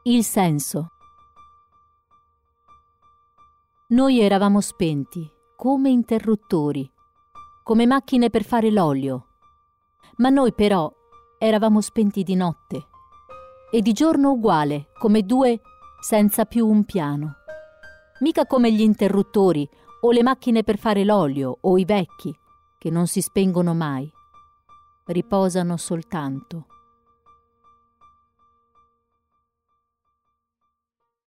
Il senso. Noi eravamo spenti, come interruttori, come macchine per fare l'olio. Ma noi però eravamo spenti di notte, e di giorno uguale, come due senza più un piano. Mica come gli interruttori, o le macchine per fare l'olio, o i vecchi, che non si spengono mai. Riposano soltanto.